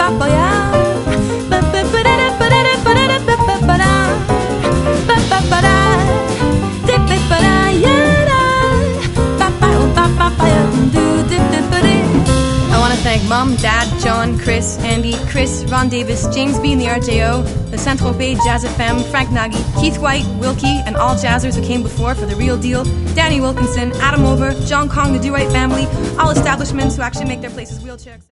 Mom, Dad, John, Chris, Andy, Chris, Ron Davis, James B. and the RJO, the Saint-Tropez Jazz FM, Frank Nagy, Keith White, Wilkie, and all jazzers who came before for The Real Deal, Danny Wilkinson, Adam Over, John Kong, the Do Right Family, all establishments who actually make their places wheelchairs.